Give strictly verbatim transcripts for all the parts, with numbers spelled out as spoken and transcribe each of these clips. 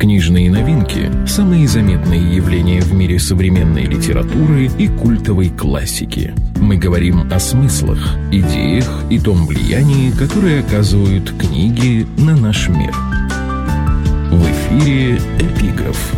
Книжные новинки – самые заметные явления в мире современной литературы и культовой классики. Мы говорим о смыслах, идеях и том влиянии, которое оказывают книги на наш мир. В эфире «Эпиграф».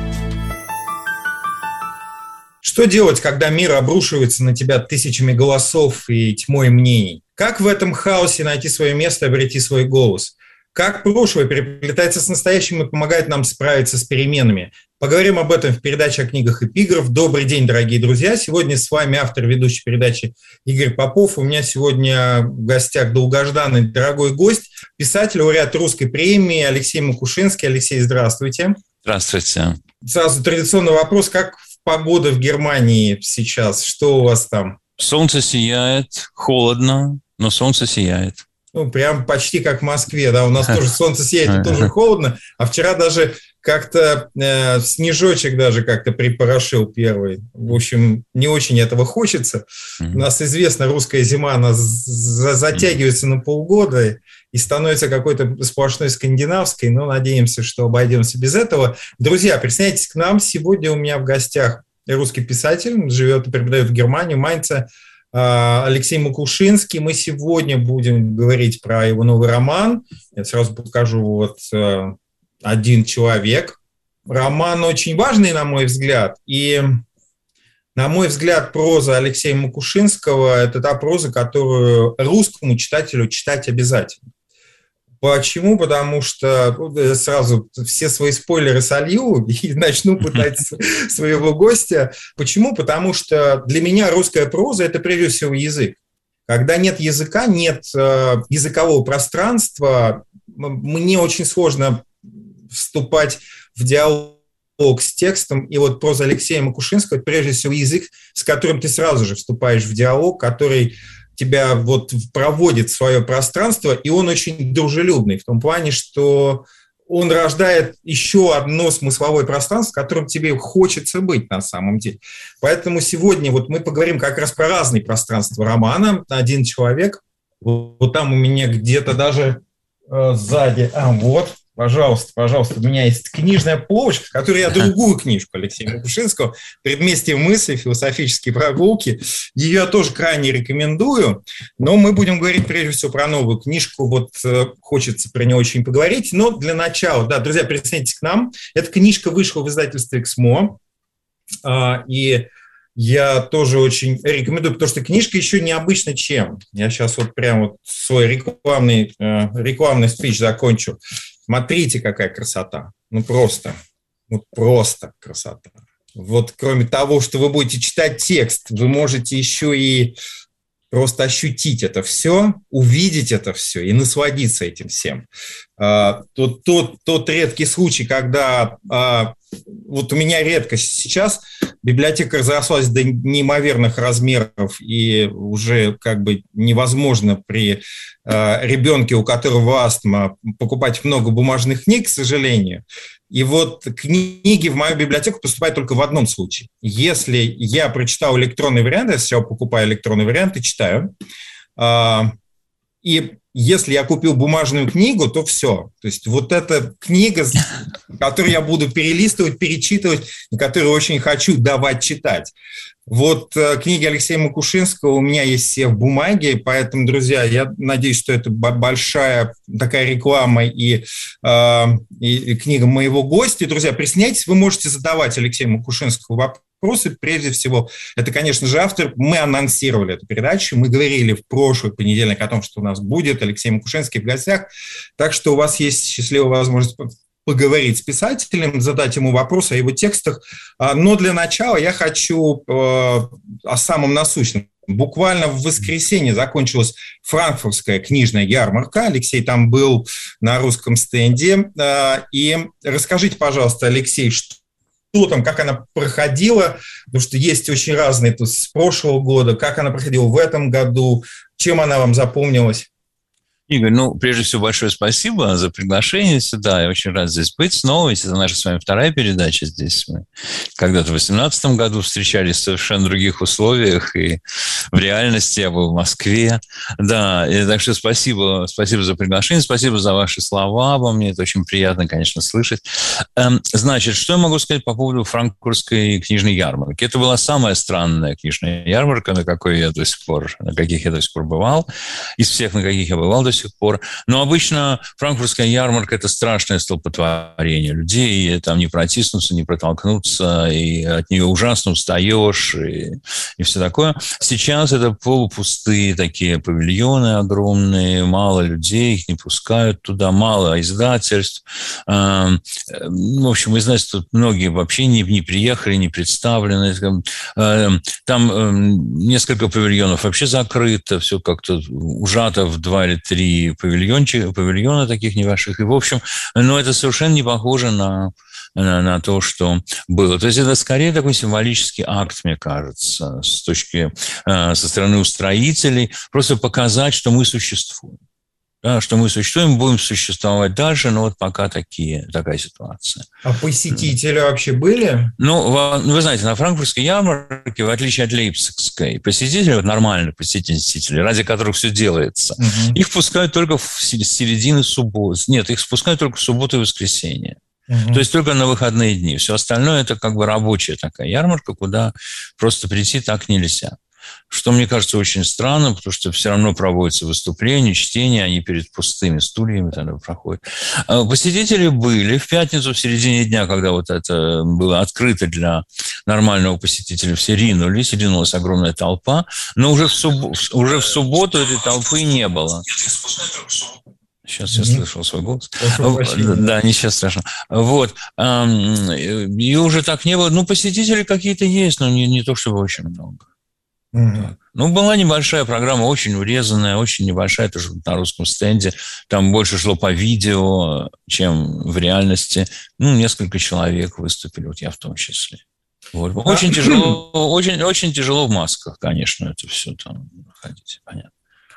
Что делать, когда мир обрушивается на тебя тысячами голосов и тьмой мнений? Как в этом хаосе найти свое место и обрети свой голос? Как прошлое переплетается с настоящим и помогает нам справиться с переменами? Поговорим об этом в передаче о книгах «Эпиграф». Добрый день, дорогие друзья. Сегодня с вами автор ведущей передачи Игорь Попов. У меня сегодня в гостях долгожданный дорогой гость, писатель, лауреат русской премии Алексей Макушинский. Алексей, здравствуйте. Здравствуйте. Сразу традиционный вопрос. Как погода в Германии сейчас? Что у вас там? Солнце сияет, холодно, но солнце сияет. Ну, прям почти как в Москве, да, у нас тоже солнце сияет, и тоже холодно, а вчера даже как-то э, снежочек даже как-то припорошил первый. В общем, не очень этого хочется. У нас известно, русская зима, она затягивается на полгода и становится какой-то сплошной скандинавской, но надеемся, что обойдемся без этого. Друзья, присоединяйтесь к нам. Сегодня у меня в гостях русский писатель, живет и преподает в Германии, в Майнце, Алексей Макушинский. Мы сегодня будем говорить про его новый роман. Я сразу покажу вот «Один человек». Роман очень важный, на мой взгляд. И, на мой взгляд, проза Алексея Макушинского – это та проза, которую русскому читателю читать обязательно. Почему? Потому что сразу все свои спойлеры солью и начну пытать своего гостя. Почему? Потому что для меня русская проза – это прежде всего язык. Когда нет языка, нет языкового пространства, мне очень сложно вступать в диалог с текстом. И вот проза Алексея Макушинского – это прежде всего язык, с которым ты сразу же вступаешь в диалог, который тебя вот проводит в свое пространство, и он очень дружелюбный в том плане, что он рождает еще одно смысловое пространство, в котором тебе хочется быть на самом деле. Поэтому сегодня вот мы поговорим как раз про разные пространства романа «Один человек». Вот, вот там у меня где-то даже э, сзади, а вот, пожалуйста, пожалуйста, у меня есть книжная полочка, в которой я другую книжку Алексея Макушинского «Предместье мысли. Философические прогулки». Ее я тоже крайне рекомендую, но мы будем говорить прежде всего про новую книжку. Вот э, хочется про нее очень поговорить. Но для начала, да, друзья, присоединяйтесь к нам. Эта книжка вышла в издательстве «Эксмо», э, и я тоже очень рекомендую, потому что книжка еще необычна чем. Я сейчас вот прям вот свой рекламный, э, рекламный спич закончу. Смотрите, какая красота. Ну, просто, ну, просто красота. Вот кроме того, что вы будете читать текст, вы можете еще и просто ощутить это все, увидеть это все и насладиться этим всем. А, тот, тот, тот редкий случай, когда... А, вот у меня редко сейчас библиотека разрослась до неимоверных размеров, и уже как бы невозможно при э, ребенке, у которого астма, покупать много бумажных книг, к сожалению. И вот книги в мою библиотеку поступают только в одном случае. Если я прочитал электронный вариант, я сначала покупаю электронный вариант и читаю, э, и если я купил бумажную книгу, то все. То есть вот эта книга, которую я буду перелистывать, перечитывать, и которую очень хочу давать читать. Вот книги Алексея Макушинского у меня есть все в бумаге, поэтому, друзья, я надеюсь, что это большая такая реклама и, э, и книга моего гостя. Друзья, присоединяйтесь, вы можете задавать Алексею Макушинскому вопросы. Вопросы, прежде всего, это, конечно же, автор. Мы анонсировали эту передачу, мы говорили в прошлый понедельник о том, что у нас будет Алексей Макушинский в гостях, так что у вас есть счастливая возможность поговорить с писателем, задать ему вопросы о его текстах. Но для начала я хочу о самом насущном. Буквально в воскресенье закончилась франкфуртская книжная ярмарка. Алексей там был на русском стенде. И расскажите, пожалуйста, Алексей, что Что там, как она проходила, потому что есть очень разные тут с прошлого года, как она проходила в этом году, чем она вам запомнилась? Игорь, ну, прежде всего, большое спасибо за приглашение сюда. Я очень рад здесь быть снова. Ведь это наша с вами вторая передача здесь. Мы когда-то в две тысячи восемнадцатом году встречались в совершенно других условиях. И в реальности я был в Москве. Да, и так что спасибо, спасибо за приглашение, спасибо за ваши слова обо мне. Это очень приятно, конечно, слышать. Значит, что я могу сказать по поводу франкфуртской книжной ярмарки? Это была самая странная книжная ярмарка, на какой я до сих пор, на каких я до сих пор бывал. Из всех, на каких я бывал до сих пор. Но обычно франкфуртская ярмарка – это страшное столпотворение людей, там не протиснуться, не протолкнуться, и от нее ужасно устаешь, и, и все такое. Сейчас это полупустые такие павильоны огромные, мало людей, их не пускают туда, мало издательств. В общем, издательств тут многие вообще не, не приехали, не представлены. Там несколько павильонов вообще закрыто, все как-то ужато в два или три павильончика, павильона таких небольших. И, в общем, ну, это совершенно не похоже на, на, на то, что было. То есть это скорее такой символический акт, мне кажется, с точки, со стороны устроителей, просто показать, что мы существуем. Да, что мы существуем, будем существовать дальше, но вот пока такие, такая ситуация. А посетители вообще были? Ну, вы знаете, на франкфуртской ярмарке, в отличие от лейпцигской, посетители, вот нормальные посетители, ради которых все делается, угу. их пускают только в середины субботы. Нет, их спускают только в субботу и воскресенье. Угу. То есть только на выходные дни. Все остальное – это как бы рабочая такая ярмарка, куда просто прийти так нельзя. Что, мне кажется, очень странно, потому что все равно проводятся выступления, чтения, они перед пустыми стульями тогда проходят. Посетители были в пятницу, в середине дня, когда вот это было открыто для нормального посетителя, все ринулись, ринулась огромная толпа, но уже в, суб... уже в субботу этой толпы не было. Сейчас я слышал свой голос. Да, не сейчас страшно. Вот. И уже так не было. Ну, посетители какие-то есть, но не, не то, чтобы очень много. Mm-hmm. Ну, была небольшая программа, очень урезанная, очень небольшая, тоже на русском стенде. Там больше шло по видео, чем в реальности. Ну, несколько человек выступили, вот я в том числе. Вот. Очень тяжело, очень, очень тяжело в масках, конечно, это все там ходить, понятно.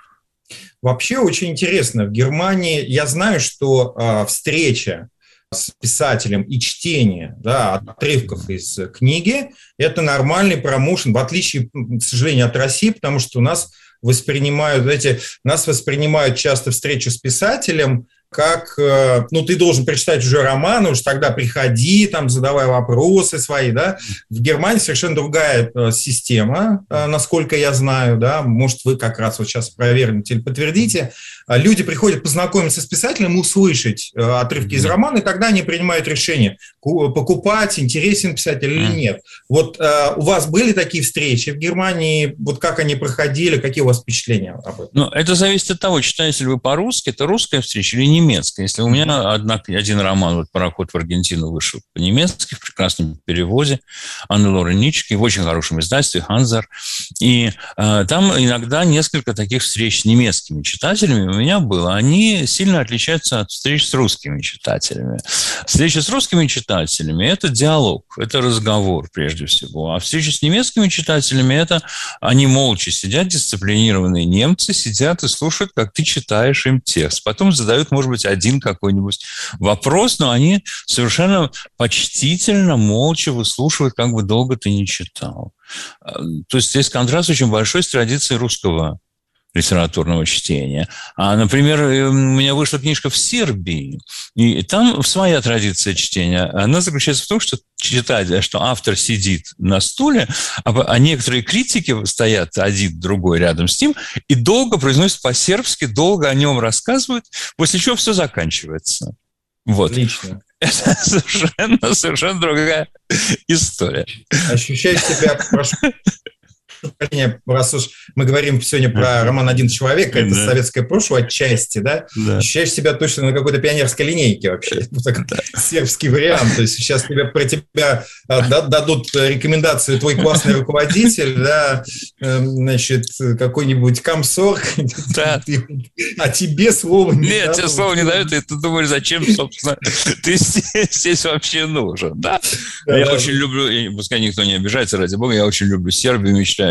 Вообще очень интересно. В Германии я знаю, что а, встреча с писателем и чтение, да, отрывков из книги – это нормальный промоушен, в отличие, к сожалению, от России, потому что у нас воспринимают, знаете, нас воспринимают часто встречу с писателем как, ну, ты должен прочитать уже роман, уж тогда приходи, там, задавай вопросы свои, да. В Германии совершенно другая система, насколько я знаю, да, может, вы как раз вот сейчас проверите или подтвердите. Люди приходят познакомиться с писателем, услышать отрывки из романа, и тогда они принимают решение, покупать, интересен писатель или нет. Вот у вас были такие встречи в Германии, вот как они проходили, какие у вас впечатления об этом? Ну, это зависит от того, читаете ли вы по-русски, это русская встреча или немецкая. Если у меня одна, один роман вот «Пароход в Аргентину» вышел по-немецки в прекрасном переводе Анны Лоры Нички, в очень хорошем издательстве «Ханзар». И э, там иногда несколько таких встреч с немецкими читателями у меня было. Они сильно отличаются от встреч с русскими читателями. Встреча с русскими читателями – это диалог, это разговор прежде всего. А встреча с немецкими читателями – это они молча сидят, дисциплинированные немцы, сидят и слушают, как ты читаешь им текст. Потом задают, может быть, один какой-нибудь вопрос, но они совершенно почтительно, молча выслушивают, как бы долго ты не читал. То есть здесь контраст очень большой с традицией русского литературного чтения. А, например, у меня вышла книжка в Сербии, и там своя традиция чтения. Она заключается в том, что читать, что автор сидит на стуле, а некоторые критики стоят один, другой рядом с ним, и долго произносят по-сербски, долго о нем рассказывают, после чего все заканчивается. Вот. Отлично. Это совершенно, совершенно другая история. Ощущаешь себя, прошу, раз уж мы говорим сегодня про роман «Один человек», это да. советское прошлое отчасти, да? да? Ощущаешь себя точно на какой-то пионерской линейке вообще. Да. Сербский вариант. То есть сейчас тебе, про тебя дадут рекомендации твой классный руководитель, да, значит, какой-нибудь комсорг, да. а тебе слова не Нет, тебе слова не дают, и ты думаешь, зачем, собственно, ты здесь вообще нужен, да? Я очень люблю, пускай никто не обижается, ради бога, я очень люблю Сербию, мечтаю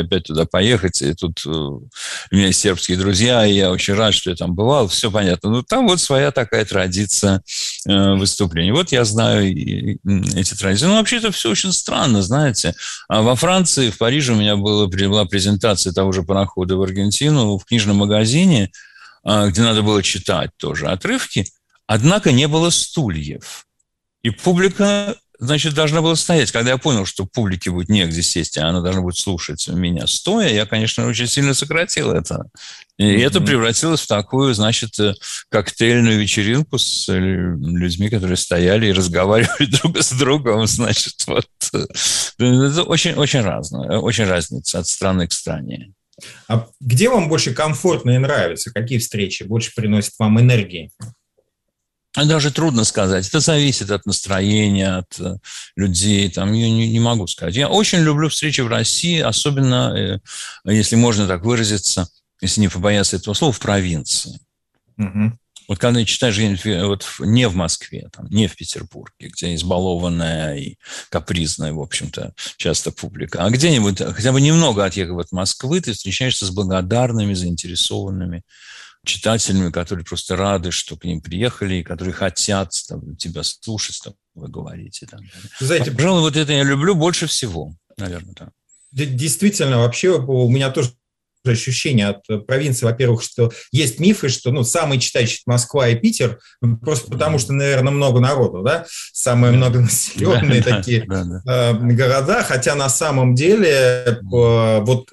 опять туда поехать, и тут у меня есть сербские друзья, и я очень рад, что я там бывал, все понятно. Ну, там вот своя такая традиция выступлений. Вот я знаю эти традиции. Ну, вообще, это все очень странно, знаете. А во Франции, в Париже у меня была, была презентация того же парохода в Аргентину в книжном магазине, где надо было читать тоже отрывки, однако не было стульев. И публика, значит, должна была стоять. Когда я понял, что публике будет негде сесть, а она должна будет слушать меня стоя, я, конечно, очень сильно сократил это. И mm-hmm. это превратилось в такую, значит, коктейльную вечеринку с людьми, которые стояли и разговаривали друг с другом. Значит, вот. Это очень, очень разное, очень разница от страны к стране. А где вам больше комфортно и нравится? Какие встречи больше приносят вам энергии? Даже трудно сказать. Это зависит от настроения, от людей. Там, я не, не могу сказать. Я очень люблю встречи в России, особенно, если можно так выразиться, если не побояться этого слова, в провинции. Угу. Вот когда читаешь вот не в Москве, там, не в Петербурге, где избалованная и капризная, в общем-то, часто публика, а где-нибудь, хотя бы немного отъехав от Москвы, ты встречаешься с благодарными, заинтересованными читателями, которые просто рады, что к ним приехали, и которые хотят там, тебя слушать, там, вы говорите. Там. Знаете, пожалуй, вот это я люблю больше всего, наверное. Да. Действительно, вообще у меня тоже ощущение от провинции, во-первых, что есть мифы, что ну, самые читающие Москва и Питер, просто потому что, наверное, много народу, да, самые да. многонаселенные да, такие да, да, да. города, хотя на самом деле вот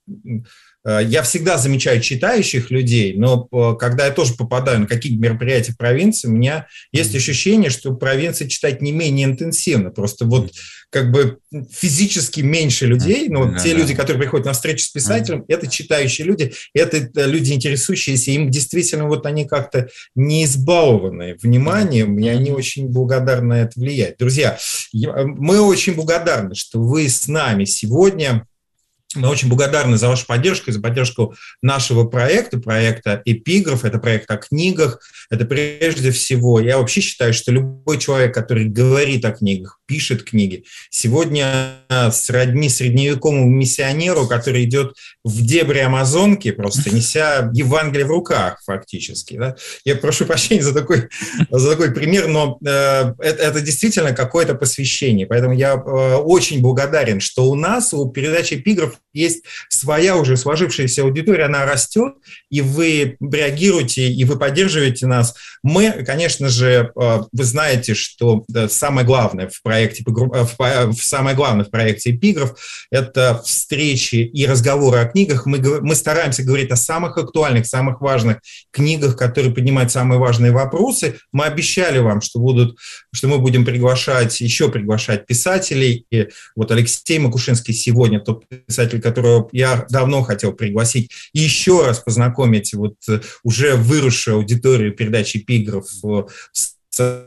я всегда замечаю читающих людей, но когда я тоже попадаю на какие-то мероприятия в провинции, у меня есть ощущение, что в провинции читать не менее интенсивно. Просто вот как бы физически меньше людей, но вот те да. люди, которые приходят на встречу с писателем, это читающие люди, это люди интересующиеся, им действительно вот они как-то не избалованы вниманием, и они очень благодарны на это влиять. Друзья, мы очень благодарны, что вы с нами сегодня. Мы очень благодарны за вашу поддержку и за поддержку нашего проекта, проекта «Эпиграф». Это проект о книгах. Это прежде всего, я вообще считаю, что любой человек, который говорит о книгах, пишет книги, сегодня сродни средневековому миссионеру, который идет в дебри Амазонки, просто неся Евангелие в руках фактически. Да? Я прошу прощения за такой, за такой пример, но э, это, это действительно какое-то посвящение. Поэтому я э, очень благодарен, что у нас, у передачи «Эпиграф» есть своя уже сложившаяся аудитория, она растет, и вы реагируете, и вы поддерживаете нас. Мы, конечно же, вы знаете, что самое главное в проекте, самое главное в проекте «Эпиграф» – это встречи и разговоры о книгах. Мы, мы стараемся говорить о самых актуальных, самых важных книгах, которые поднимают самые важные вопросы. Мы обещали вам, что, будут, что мы будем приглашать, еще приглашать писателей. И вот Алексей Макушинский сегодня тот писатель, которого я давно хотел пригласить, и еще раз познакомить вот уже выросшую аудиторию передачи «Эпиграф» с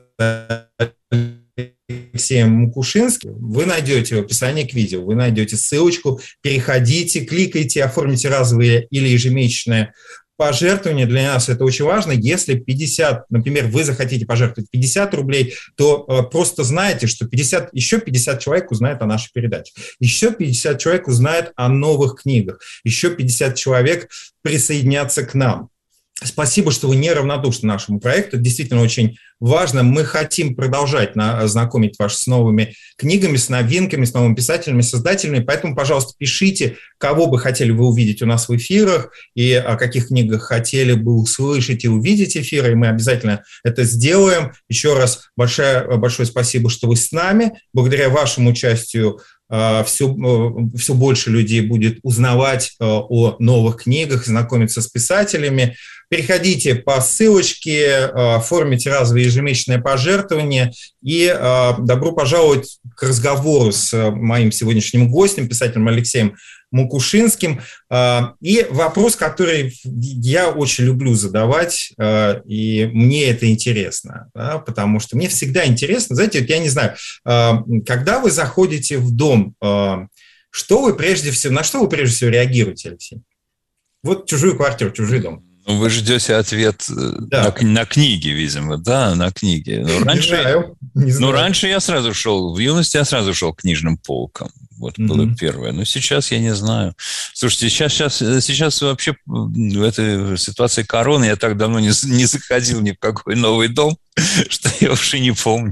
Алексеем Макушинским. Вы найдете в описании к видео, вы найдете ссылочку, переходите, кликайте, оформите разовые или ежемесячные пожертвования. Для нас это очень важно. Если пятьдесят, например, вы захотите пожертвовать пятьдесят рублей, то э, просто знаете, что пятьдесят, еще пятьдесят человек узнает о нашей передаче. Еще пятьдесят человек узнает о новых книгах. Еще пятьдесят человек присоединятся к нам. Спасибо, что вы неравнодушны нашему проекту. Это действительно очень важно. Мы хотим продолжать на, знакомить вас с новыми книгами, с новинками, с новыми писателями, создателями. Поэтому, пожалуйста, пишите, кого бы хотели вы увидеть у нас в эфирах и о каких книгах хотели бы услышать и увидеть эфиры. И мы обязательно это сделаем. Еще раз большое, большое спасибо, что вы с нами. Благодаря вашему участию Все, все больше людей будет узнавать о новых книгах, знакомиться с писателями. Переходите по ссылочке, оформите разовые ежемесячные пожертвования и добро пожаловать к разговору с моим сегодняшним гостем, писателем Алексеем Макушинским. И вопрос, который я очень люблю задавать, и мне это интересно, да, потому что мне всегда интересно, знаете, вот я не знаю, когда вы заходите в дом, что вы прежде всего, на что вы прежде всего реагируете, Алексей? Вот чужую квартиру, чужой дом. Ну, вы ждете ответ да. на, на книги, видимо, да, на книги. Но раньше, не знаю, не знаю. Но раньше я сразу шел, в юности я сразу шел к книжным полкам. Вот mm-hmm. было первое. Но сейчас я не знаю. Слушайте, сейчас, сейчас, сейчас вообще в этой ситуации короны я так давно не, не заходил ни в какой новый дом, что я уже не помню.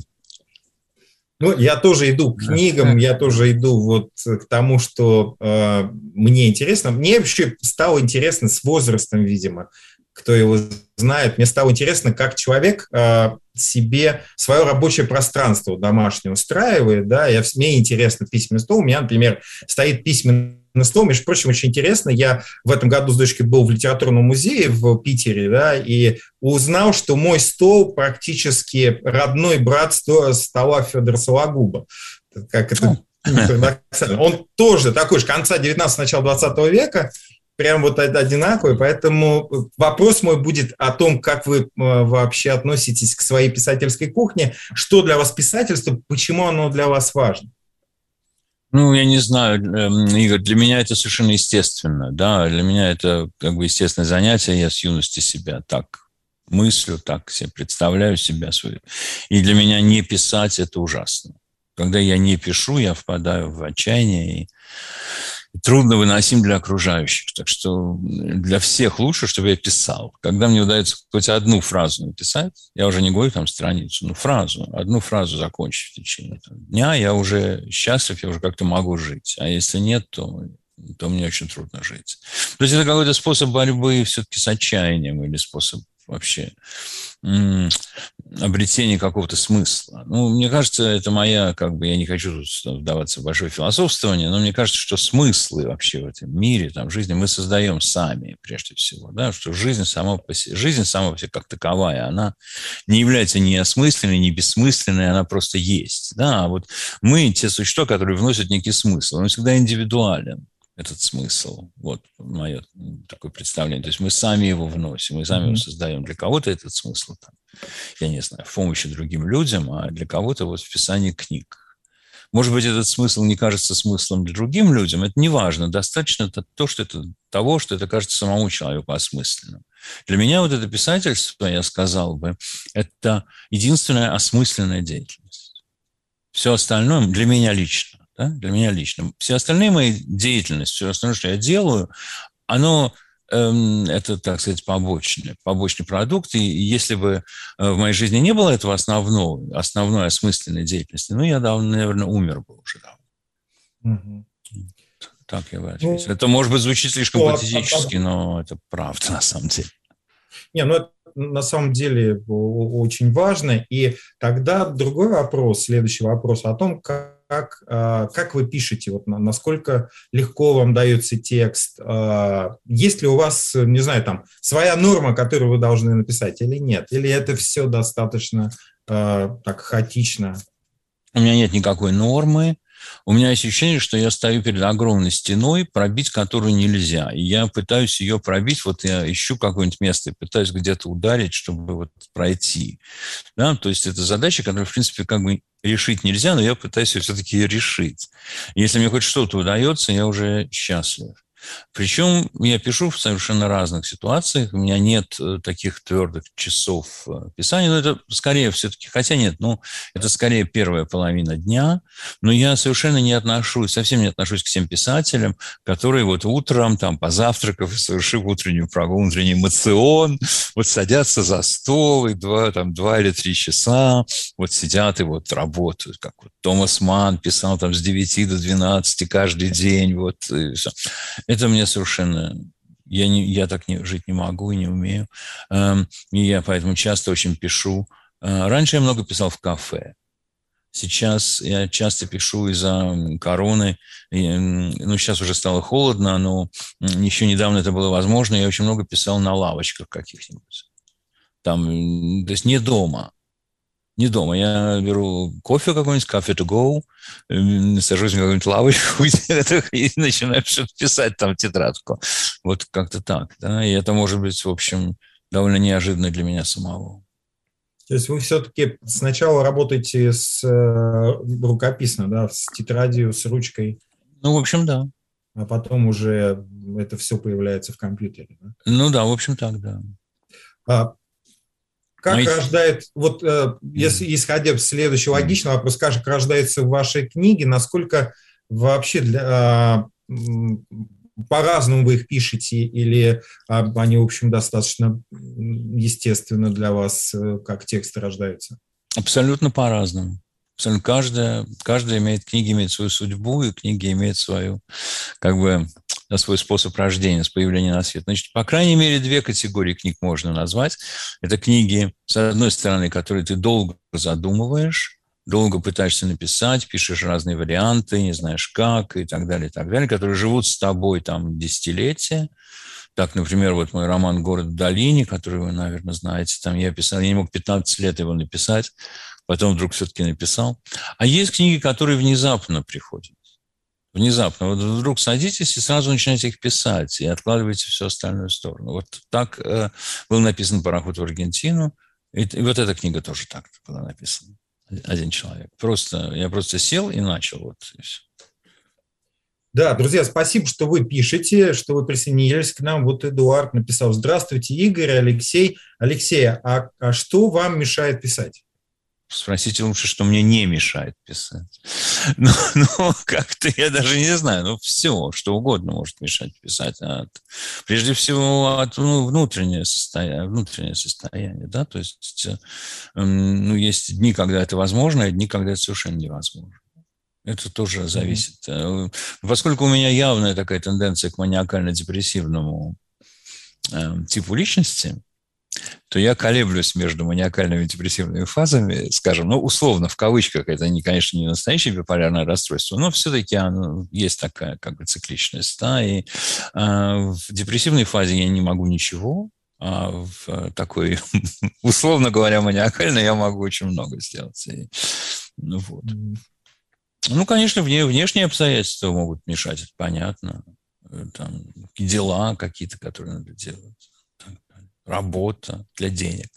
Ну, я тоже иду к книгам, я тоже иду вот к тому, что э, мне интересно. Мне вообще стало интересно с возрастом, видимо, кто его знает. Мне стало интересно, как человек э, себе свое рабочее пространство домашнее устраивает. Да? Я, мне интересно письменный стол. У меня, например, стоит письменный стол. Между прочим, очень интересно. Я в этом году с дочкой был в литературном музее в Питере, да, и узнал, что мой стол практически родной брат стола Федора Сологуба. Как это парадоксально. Он тоже такой же, конца девятнадцатого, начала двадцатого века, прям вот одинаковый, поэтому вопрос мой будет о том, как вы вообще относитесь к своей писательской кухне, что для вас писательство, почему оно для вас важно? Ну, я не знаю, Игорь, для меня это совершенно естественно, да, для меня это как бы естественное занятие, я с юности себя так мыслю, так себе представляю себя свою, и для меня не писать – это ужасно. Когда я не пишу, я впадаю в отчаяние, и трудно выносим для окружающих. Так что для всех лучше, чтобы я писал. Когда мне удается хоть одну фразу написать, я уже не говорю там страницу, но фразу, одну фразу закончить в течение там, дня, я уже счастлив, я уже как-то могу жить. А если нет, то, то мне очень трудно жить. То есть это какой-то способ борьбы все-таки с отчаянием или способ вообще м- обретения какого-то смысла. Ну, мне кажется, это моя, как бы, я не хочу тут вдаваться в большое философствование, но мне кажется, что смыслы вообще в этом мире, там, в жизни мы создаем сами, прежде всего, да, что жизнь сама по себе, жизнь сама по себе как таковая, она не является ни осмысленной, ни бессмысленной, она просто есть, да, а вот мы те существа, которые вносят некий смысл, он всегда индивидуален. Этот смысл. Вот мое такое представление. То есть мы сами его вносим, мы сами mm-hmm. его создаем. Для кого-то этот смысл, там, я не знаю, в помощи другим людям, а для кого-то вот в писании книг. Может быть, этот смысл не кажется смыслом для другим людям, это не важно. Достаточно то, что это, того, что это кажется самому человеку осмысленным. Для меня вот это писательство, я сказал бы, это единственная осмысленная деятельность. Все остальное для меня лично. Да, для меня лично. Все остальные мои деятельности, все остальное, что я делаю, оно, эм, это, так сказать, побочный, побочный продукт. И если бы в моей жизни не было этого основного, основной осмысленной деятельности, ну, я давно, наверное, умер бы уже давно. Угу. Так я бы ответил. Ну, это, может быть, звучит слишком ну, патетически, а, а, но это правда на самом деле. Не, ну, это на самом деле очень важно. И тогда другой вопрос, следующий вопрос о том, как Как, как вы пишете, вот насколько легко вам дается текст, есть ли у вас, не знаю, там своя норма, которую вы должны написать или нет, или это все достаточно так хаотично? У меня нет никакой нормы. У меня есть ощущение, что я стою перед огромной стеной, пробить которую нельзя. И я пытаюсь ее пробить, вот я ищу какое-нибудь место и пытаюсь где-то ударить, чтобы вот пройти. Да? То есть это задача, которую, в принципе, как бы решить нельзя, но я пытаюсь все-таки ее решить. Если мне хоть что-то удается, я уже счастлив. Причем я пишу в совершенно разных ситуациях. У меня нет таких твердых часов писания. Но это скорее все-таки, хотя нет, ну, это скорее первая половина дня. Но я совершенно не отношусь, совсем не отношусь к тем писателям, которые вот утром, там, позавтракав, совершив утреннюю прогулку, утренний моцион, вот садятся за стол и два, там, два или три часа вот сидят и вот работают. Как вот Томас Манн писал там с девяти до двенадцати каждый день. Вот, и все. Это мне совершенно... Я, не, я так не, жить не могу и не умею. И я поэтому часто очень пишу. Раньше я много писал в кафе. Сейчас я часто пишу из-за короны. Ну, сейчас уже стало холодно, но еще недавно это было возможно. Я очень много писал на лавочках каких-нибудь. Там, то есть не дома. Не дома. Я беру кофе какой-нибудь, кофе to go, сажусь на какую-нибудь лавочку и начинаю что-то писать там в тетрадку. Вот как-то так. Да? И это может быть, в общем, довольно неожиданно для меня самого. То есть вы все-таки сначала работаете с рукописно, да, с тетрадью, с ручкой? Ну, в общем, да. А потом уже это все появляется в компьютере, да? Ну да, в общем, так, да. А как Мои... рождает, вот если исходя следующий логичный вопрос, как рождается в вашей книге, насколько вообще для, по-разному вы их пишете, или они, в общем, достаточно естественно для вас, как тексты рождаются? Абсолютно по-разному. Абсолютно каждая, каждая имеет, книга имеет свою судьбу, и книга имеет свою, как бы, свой способ рождения, с появления на свет. Значит, по крайней мере, две категории книг можно назвать. Это книги, с одной стороны, которые ты долго задумываешь, долго пытаешься написать, пишешь разные варианты, не знаешь как, и так далее, и так далее, которые живут с тобой там десятилетия. Так, например, вот мой роман «Город в долине», который вы, наверное, знаете, там я писал, я не мог пятнадцать лет его написать, потом вдруг все-таки написал. А есть книги, которые внезапно приходят. Внезапно. Вот вдруг садитесь и сразу начинаете их писать, и откладываете всю остальную сторону. Вот так э, был написан «Пароход в Аргентину», и, и вот эта книга тоже так была написана. Один человек. Просто, я просто сел и начал. Вот, и все. Да, друзья, спасибо, что вы пишете, что вы присоединились к нам. Вот Эдуард написал: здравствуйте, Игорь, Алексей. Алексей, а, а что вам мешает писать? Спросите лучше, что мне не мешает писать. Ну, ну, как-то я даже не знаю. Ну, все, что угодно может мешать писать. От, прежде всего, от ну, внутреннее состояние, внутреннее состояние, да, то есть, ну, есть дни, когда это возможно, и дни, когда это совершенно невозможно. Это тоже зависит. Mm-hmm. Поскольку у меня явная такая тенденция к маниакально-депрессивному э, типу личности, то я колеблюсь между маниакальными и депрессивными фазами, скажем, ну, условно, в кавычках, это, не, конечно, не настоящее биполярное расстройство, но все-таки оно, есть такая как бы цикличность. Да, и э, в депрессивной фазе я не могу ничего, а в такой, условно говоря, маниакальной я могу очень много сделать. И, ну, вот. Ну, конечно, внешние обстоятельства могут мешать, это понятно. Там дела какие-то, которые надо делать. Работа для денег.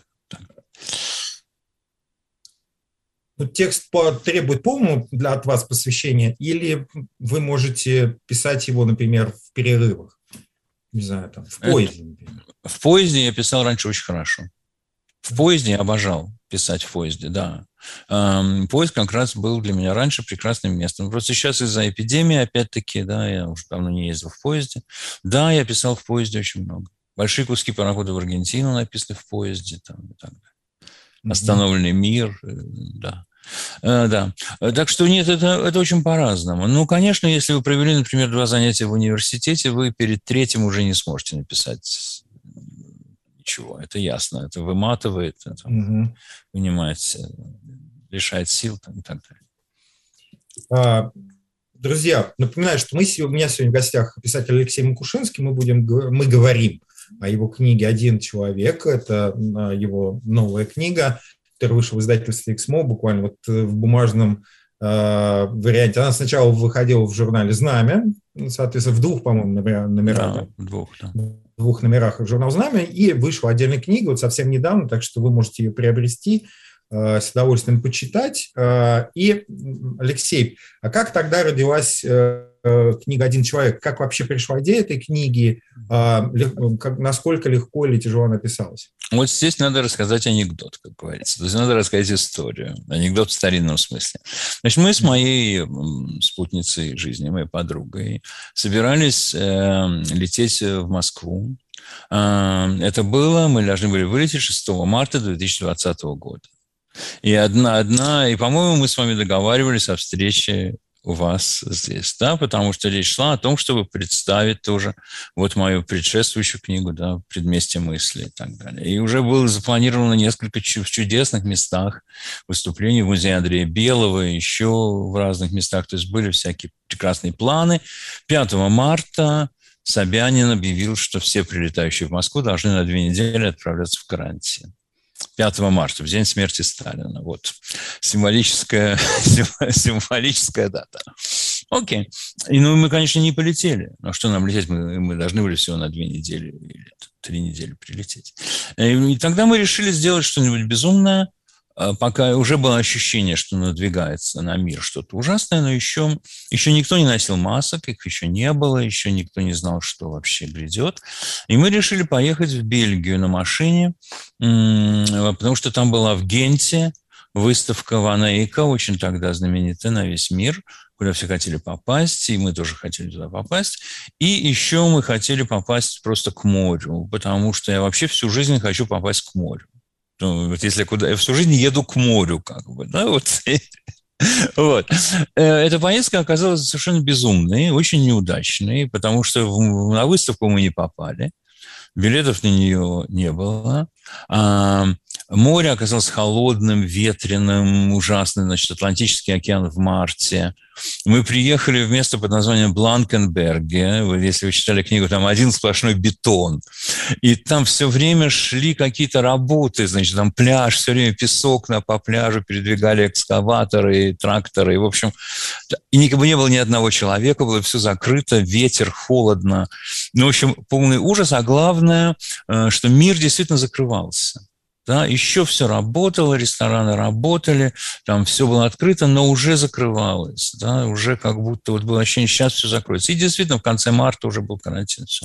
Ну, текст требует полного для, от вас посвящения, или вы можете писать его, например, в перерывах? Не знаю, там, в поезде, например. В поезде я писал раньше очень хорошо. В поезде я обожал писать в поезде, да. Поезд как раз был для меня раньше прекрасным местом. Просто сейчас из-за эпидемии, опять-таки, да, я уже давно не ездил в поезде. Да, я писал в поезде очень много. Большие куски «Парохода в Аргентину» написаны в поезде. Там, и так далее. «Остановленный мир», да. Да. Так что нет, это, это очень по-разному. Ну, конечно, если вы провели, например, два занятия в университете, вы перед третьим уже не сможете написать ничего. Это ясно. Это выматывает, это угу. вынимает, лишает сил там, и так далее. Друзья, напоминаю, что мы, у меня сегодня в гостях писатель Алексей Макушинский. Мы, будем, мы говорим о его книге «Один человек». Это его новая книга, которая вышла в издательстве «Эксмо», буквально вот в бумажном э, варианте. Она сначала выходила в журнале «Знамя», соответственно, в двух, по-моему, номерах. Да, в двух, да. В двух номерах журнал «Знамя», и вышла отдельная книга вот совсем недавно, так что вы можете ее приобрести, э, с удовольствием почитать. Э, и, Алексей, а как тогда родилась э, книга «Один человек»? Как вообще пришла идея этой книги? Э, как, насколько легко или тяжело она писалась? Вот здесь надо рассказать анекдот, как говорится. То есть надо рассказать историю. Анекдот в старинном смысле. Значит, мы с моей спутницей жизни, моей подругой, собирались э, лететь в Москву. Э, это было, мы должны были вылететь шестого марта две тысячи двадцатого года. И одна, одна, и, по-моему, мы с вами договаривались о встрече у вас здесь, да, потому что речь шла о том, чтобы представить тоже вот мою предшествующую книгу, да, «Предместье мысли» и так далее. И уже было запланировано несколько чудесных местах выступлений в музее Андрея Белого, еще в разных местах, то есть были всякие прекрасные планы. пятого марта Собянин объявил, что все прилетающие в Москву должны на две недели отправляться в карантин. пятого марта, в день смерти Сталина. Вот. Символическая, символическая дата. Окей. И, ну, мы, конечно, не полетели. Но что нам лететь? Мы, мы должны были всего на две недели или три недели прилететь. И, и тогда мы решили сделать что-нибудь безумное, пока уже было ощущение, что надвигается на мир что-то ужасное, но еще, еще никто не носил масок, их еще не было, еще никто не знал, что вообще грядет. И мы решили поехать в Бельгию на машине, потому что там была в Генте выставка Ван Эйка, очень тогда знаменитая на весь мир, куда все хотели попасть, и мы тоже хотели туда попасть. И еще мы хотели попасть просто к морю, потому что я вообще всю жизнь хочу попасть к морю. Ну, вот если куда... Я всю жизнь еду к морю, как бы, да, вот. Вот. Эта поездка оказалась совершенно безумной, очень неудачной, потому что на выставку мы не попали, билетов на нее не было. Море оказалось холодным, ветреным, ужасным, значит, Атлантический океан в марте. Мы приехали в место под названием Бланкенберге. Если вы читали книгу, там один сплошной бетон. И там все время шли какие-то работы, значит, там пляж, все время песок на, по пляжу передвигали экскаваторы, тракторы. И, в общем, и никак бы не было ни одного человека, было все закрыто, ветер, холодно. Ну, в общем, полный ужас. А главное, что мир действительно закрывался. Да, еще все работало, рестораны работали, там все было открыто, но уже закрывалось, да, уже как будто вот было ощущение, сейчас все закроется. И действительно, в конце марта уже был карантин, все.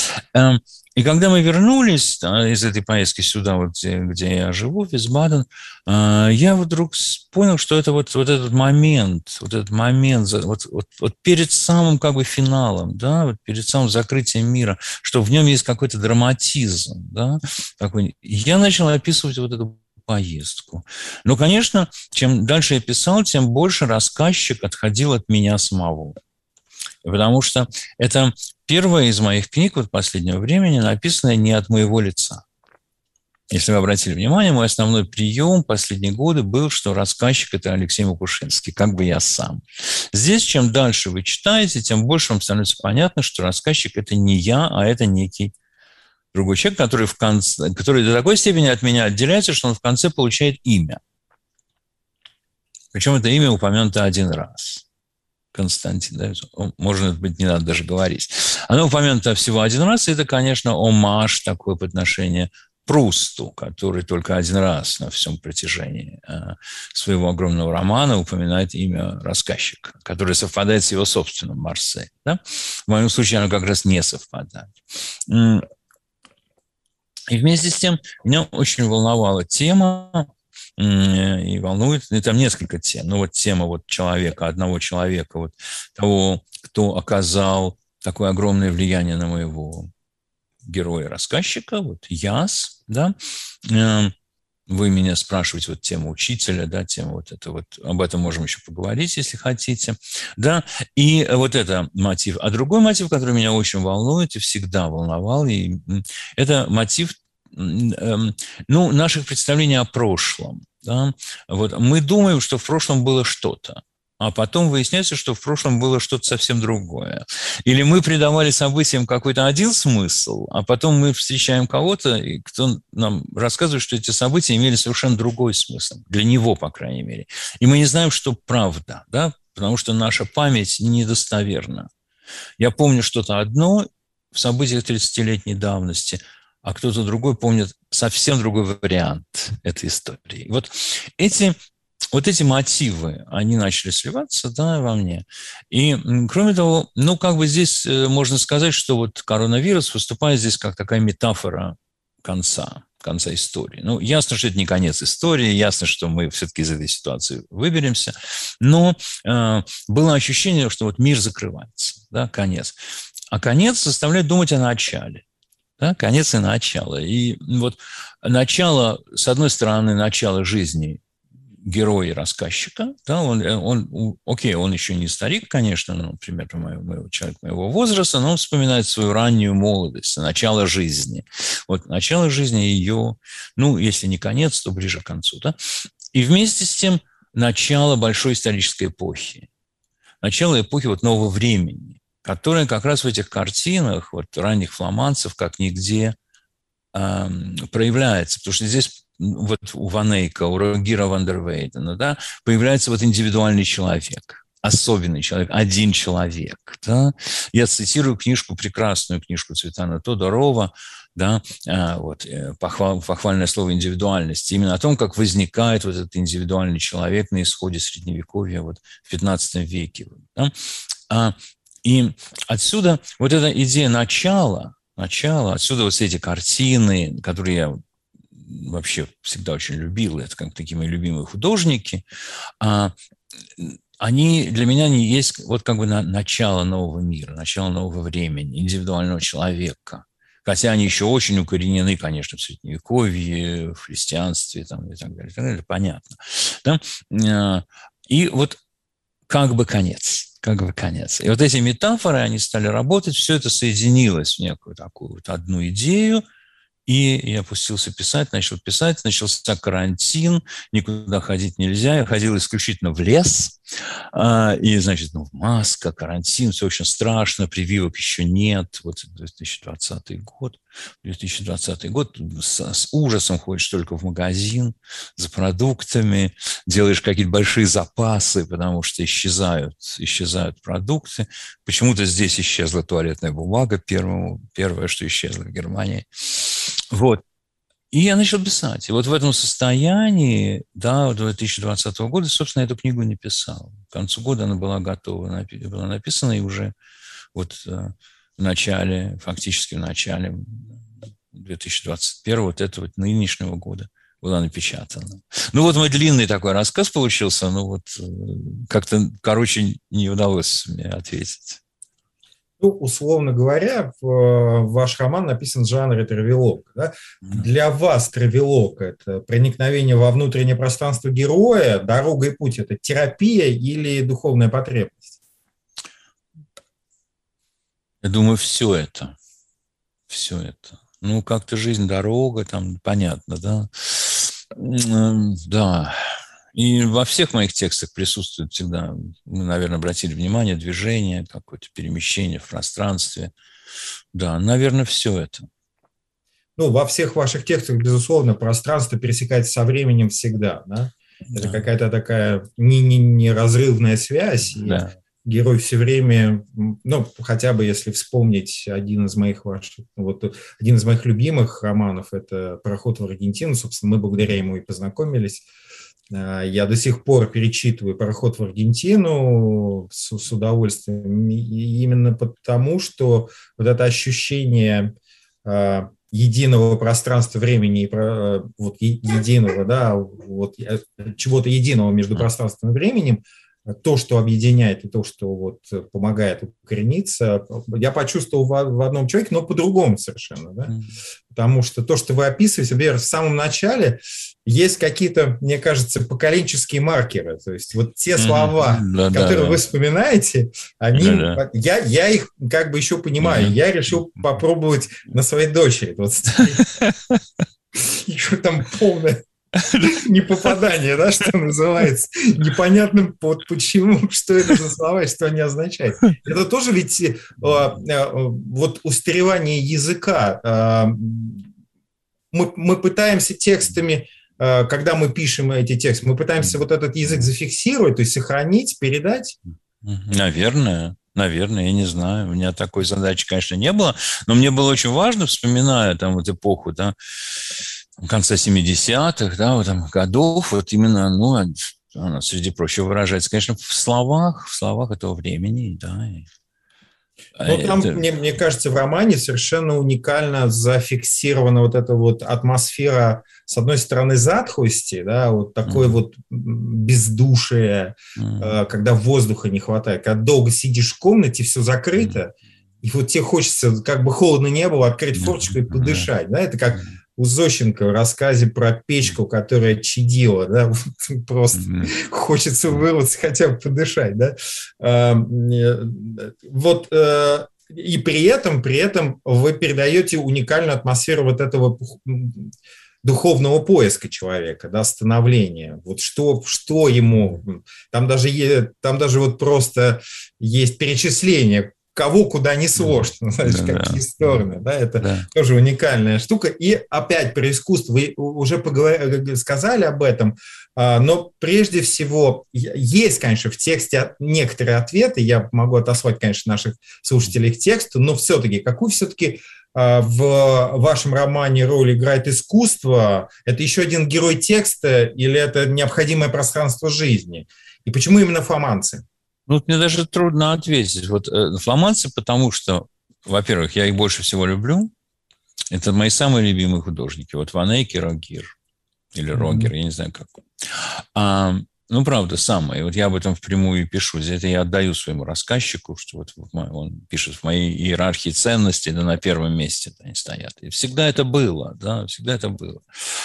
И когда мы вернулись, да, из этой поездки сюда, вот где, где я живу, в Висбаден, я вдруг понял, что это вот, вот этот момент, вот этот момент, вот, вот, вот перед самым как бы финалом, да, вот перед самым закрытием мира, что в нем есть какой-то драматизм, да, такой. Я начал описывать вот эту поездку. Но, конечно, чем дальше я писал, тем больше рассказчик отходил от меня самого. Потому что это первая из моих книг вот последнего времени, написанная не от моего лица. Если вы обратили внимание, мой основной прием последние годы был, что рассказчик – это Алексей Макушинский, как бы я сам. Здесь, чем дальше вы читаете, тем больше вам становится понятно, что рассказчик – это не я, а это некий другой человек, который, в конце, который до такой степени от меня отделяется, что он в конце получает имя. Причем это имя упомянуто один раз. Константин, да, может быть, не надо даже говорить. Оно упомянуто всего один раз, и это, конечно, омаж такой по отношению к Прусту, который только один раз на всем протяжении своего огромного романа упоминает имя рассказчика, которое совпадает с его собственным Марсель. Да? В моем случае оно как раз не совпадает. И вместе с тем меня очень волновала тема, и волнует, и там несколько тем. Ну, вот тема вот человека, одного человека, вот того, кто оказал такое огромное влияние на моего героя-рассказчика, вот Яс, да. Вы меня спрашиваете вот тему учителя, да, тему вот это вот, об этом можем еще поговорить, если хотите, да, и вот это мотив. А другой мотив, который меня очень волнует и всегда волновал, и это мотив, ну, наших представлений о прошлом. Да? Вот. Мы думаем, что в прошлом было что-то, а потом выясняется, что в прошлом было что-то совсем другое. Или мы придавали событиям какой-то один смысл, а потом мы встречаем кого-то, кто нам рассказывает, что эти события имели совершенно другой смысл, для него, по крайней мере. И мы не знаем, что правда, да? Потому что наша память недостоверна. Я помню что-то одно в событиях тридцатилетней давности, а кто-то другой помнит совсем другой вариант этой истории. Вот эти, вот эти мотивы, они начали сливаться, да, во мне. И, кроме того, ну, как бы здесь можно сказать, что вот коронавирус выступает здесь как такая метафора конца, конца истории. Ну, ясно, что это не конец истории, ясно, что мы все-таки из этой ситуации выберемся, но э, было ощущение, что вот мир закрывается, да, конец. А конец заставляет думать о начале. Да, конец и начало. И вот начало, с одной стороны, начало жизни героя и рассказчика. Да, он, он, окей, он еще не старик, конечно, ну, например, моего, моего человека моего возраста, но он вспоминает свою раннюю молодость, начало жизни. Вот начало жизни ее, ну, если не конец, то ближе к концу. Да? И вместе с тем начало большой исторической эпохи. Начало эпохи вот нового времени, которая как раз в этих картинах вот, ранних фламандцев как нигде э, проявляется. Потому что здесь вот у Ван Эйка, у Рогира ван дер Вейдена, да, появляется вот индивидуальный человек, особенный человек, один человек. Да. Я цитирую книжку, прекрасную книжку Цветана Тодорова, да, вот, похвал, похвальное слово «индивидуальность», именно о том, как возникает вот этот индивидуальный человек на исходе Средневековья вот, в пятнадцатом веке. Да. И отсюда вот эта идея начала, начала, отсюда вот все эти картины, которые я вообще всегда очень любил, это как такие мои любимые художники, они для меня не есть вот как бы на, начало нового мира, начало нового времени, индивидуального человека. Хотя они еще очень укоренены, конечно, в Средневековье, в христианстве там, и так далее. И так далее, понятно. Да? И вот как бы конец, как бы конец. И вот эти метафоры, они стали работать, все это соединилось в некую такую вот одну идею, и я опустился писать, начал писать, начался карантин, никуда ходить нельзя, я ходил исключительно в лес, и, значит, ну, маска, карантин, все очень страшно, прививок еще нет, вот две тысячи двадцатый год, две тысячи двадцатый год, с, с ужасом ходишь только в магазин за продуктами, делаешь какие-то большие запасы, потому что исчезают, исчезают продукты. Почему-то здесь исчезла туалетная бумага, первое, первое, что исчезло в Германии. Вот. И я начал писать. И вот в этом состоянии, да, две тысячи двадцатого года, собственно, эту книгу не писал. К концу года она была готова, была написана, и уже вот в начале, фактически в начале две тысячи двадцать первого, вот этого вот нынешнего года была напечатана. Ну вот мой длинный такой рассказ получился, но вот как-то, короче, не удалось мне ответить. Ну, условно говоря, ваш роман написан в жанре травелог. Да? Для вас травелог – это проникновение во внутреннее пространство героя, дорога и путь – это терапия или духовная потребность? Я думаю, все это. Все это. Ну, как-то жизнь, дорога, там, понятно, да? Да. И во всех моих текстах присутствует всегда, мы, наверное, обратили внимание, движение, какое-то перемещение в пространстве. Да, наверное, все это. Ну, во всех ваших текстах, безусловно, пространство пересекается со временем всегда, да? Это да. Какая-то такая неразрывная связь. Да. И герой все время, ну, хотя бы если вспомнить один из моих ваших, вот один из моих любимых романов, это «Пароход в Аргентину», собственно, мы благодаря ему и познакомились. Я до сих пор перечитываю «Пароход в Аргентину» с, с удовольствием, и именно потому, что вот это ощущение э, единого пространства времени, и про, вот единого, да, вот чего-то единого между пространством и временем, то, что объединяет и то, что вот помогает укорениться, я почувствовал в одном человеке, но по-другому совершенно, да? Потому что то, что вы описываете, например, в самом начале есть какие-то, мне кажется, поколенческие маркеры, то есть вот те слова, mm-hmm. да, которые да, вы да. вспоминаете, они, да, да. Я, я их как бы еще понимаю, mm-hmm. я решил попробовать на своей дочери, вот еще там полное непопадание, да, что называется, непонятно вот почему, что это за слова и что они означают. Это тоже ведь э, э, вот устаревание языка. Э, мы, мы пытаемся текстами, э, когда мы пишем эти тексты, мы пытаемся вот этот язык зафиксировать, то есть сохранить, передать. Наверное. Наверное, я не знаю. У меня такой задачи, конечно, не было, но мне было очень важно, вспоминая там вот эпоху, да, конца семидесятых, да, вот там годов, вот именно, ну, она, среди прочего, выражается, конечно, в словах, в словах этого времени, да. Ну, там, это... мне, мне кажется, в романе совершенно уникально зафиксирована вот эта вот атмосфера, с одной стороны, затхлости, да, вот такое mm-hmm. вот бездушие, mm-hmm. когда воздуха не хватает, когда долго сидишь в комнате, все закрыто, mm-hmm. и вот тебе хочется, как бы холодно не было, открыть форточку mm-hmm. и подышать, да, это как у Зощенко в рассказе про печку, которая чадила, да, просто mm-hmm. хочется вырваться, хотя бы подышать, да. Вот, и при этом, при этом вы передаете уникальную атмосферу вот этого духовного поиска человека, да, становления. Вот что, что ему, там даже, там даже вот просто есть перечисление, кого куда несло, что, знаешь, да, какие да. стороны, да, это да. тоже уникальная штука. И опять про искусство, вы уже поговорили, сказали об этом, но прежде всего есть, конечно, в тексте некоторые ответы, я могу отослать, конечно, наших слушателей к тексту, но все-таки, какую все-таки в вашем романе роль играет искусство? Это еще один герой текста или это необходимое пространство жизни? И почему именно фламандцы? Ну, мне даже трудно ответить. Вот э, фламандцы, потому что, во-первых, я их больше всего люблю. Это мои самые любимые художники. Вот Ван Эйк и Рогер. Или Рогер, mm-hmm. я не знаю как. А, Ну, правда, самое. Вот я об этом впрямую пишу. Это я отдаю своему рассказчику, что вот он пишет: в моей иерархии ценностей, да, на первом месте они стоят. И всегда это было, да, всегда это было.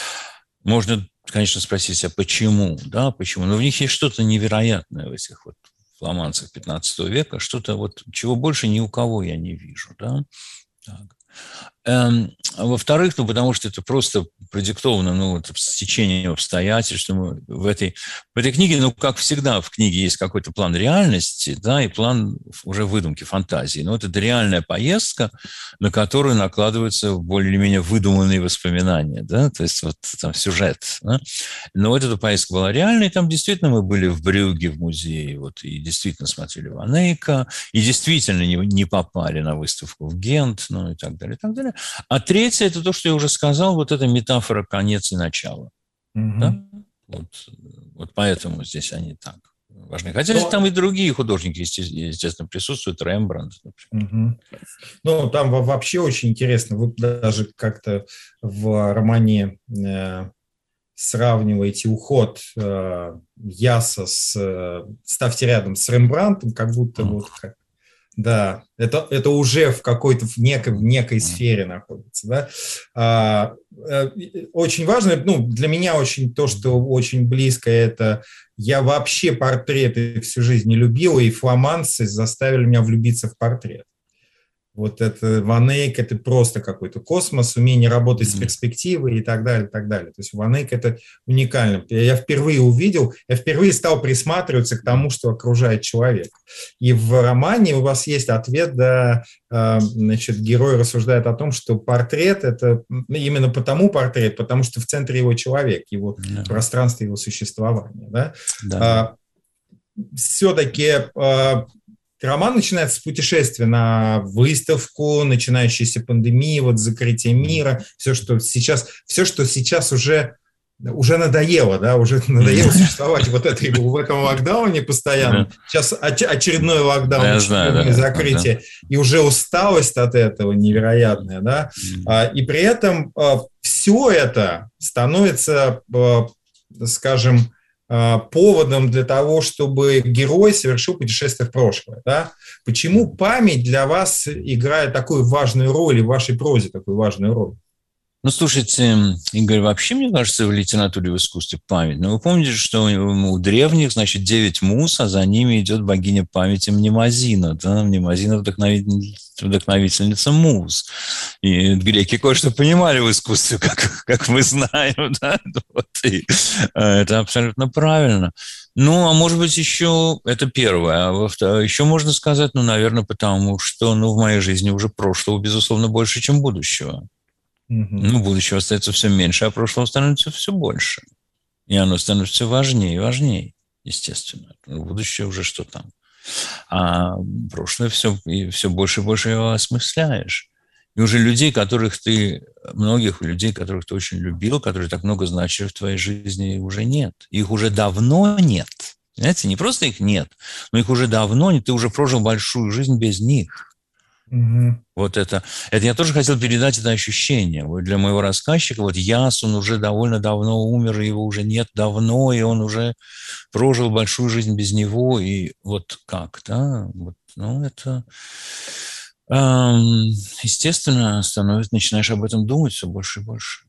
Можно, конечно, спросить себя, почему, да, почему. Но в них есть что-то невероятное, в этих вот фламандцах пятнадцатого века, что-то вот, чего больше ни у кого я не вижу, да. Так. Эм, во-вторых, ну, потому что это просто продиктовано, ну, вот, стечением обстоятельств. Мы в, этой, в этой книге, ну, как всегда, в книге есть какой-то план реальности, да, и план уже выдумки, фантазии. Но вот это реальная поездка, на которую накладываются более-менее выдуманные воспоминания, да, то есть вот там сюжет. Да? Но вот эта поездка была реальной, там действительно мы были в Брюгге в музее, вот, и действительно смотрели Ван Эйка, и действительно не, не попали на выставку в Гент, ну, и так далее, и так далее. А третье – это то, что я уже сказал, вот эта метафора конец и начало. Mm-hmm. Да? Вот, вот поэтому здесь они так важны. Хотя Но... там и другие художники, естественно, присутствуют, Рембрандт, например. Mm-hmm. Ну, там вообще очень интересно, вы даже как-то в романе э, сравниваете уход э, Яса с э, «Ставьте рядом» с Рембрандтом, как будто mm-hmm. вот как. Да, это, это уже в какой-то в некой, в некой сфере находится. Да? А, очень важно, ну, для меня очень то, что очень близко, это я вообще портреты всю жизнь не любил, и фламандцы заставили меня влюбиться в портрет. Вот это Ван Эйк, это просто какой-то космос, умение работать mm-hmm. с перспективой и так далее, и так далее. То есть Ван Эйк это уникально. Я впервые увидел, я впервые стал присматриваться к тому, что окружает человека. И в романе у вас есть ответ, да, значит, герой рассуждает о том, что портрет это именно потому портрет, потому что в центре его человек, его mm-hmm. пространство его существования. Да? Да. А, все-таки роман начинается с путешествия на выставку, начинающейся пандемии, вот закрытие мира, все, что сейчас, все, что сейчас уже, уже надоело, да, уже надоело существовать вот это, в этом локдауне постоянно. Сейчас очередной локдаун, очередное закрытие, и уже усталость от этого невероятная, да, и при этом все это становится, скажем, поводом для того, чтобы герой совершил путешествие в прошлое. Да? Почему память для вас играет такую важную роль, и в вашей прозе такую важную роль? Ну, слушайте, Игорь, вообще, мне кажется, в литературе и в искусстве память. Ну, вы помните, что у древних, значит, девять муз, а за ними идет богиня памяти Мнемозина. Да? Мнемозина вдохновитель, вдохновительница муз. И греки кое-что понимали в искусстве, как, как мы знаем. Да? Вот, и это абсолютно правильно. Ну, а может быть, еще это первое. А еще можно сказать, ну, наверное, потому что ну, в моей жизни уже прошлого, безусловно, больше, чем будущего. Ну, будущего остается все меньше, а прошлого становится все больше. И оно становится все важнее и важнее, естественно. Будущее уже что там. А прошлое все, и все больше и больше его осмысляешь. И уже людей, которых ты, многих людей, которых ты очень любил, которые так много значили в твоей жизни, уже нет. Их уже давно нет. Знаете, не просто их нет, но их уже давно нет. Ты уже прожил большую жизнь без них. Угу. Вот это, это я тоже хотел передать это ощущение. Вот для моего рассказчика, вот Яс, он уже довольно давно умер, его уже нет давно, и он уже прожил большую жизнь без него, и вот как, да, вот, ну, это, эм, естественно, становится, начинаешь об этом думать все больше и больше.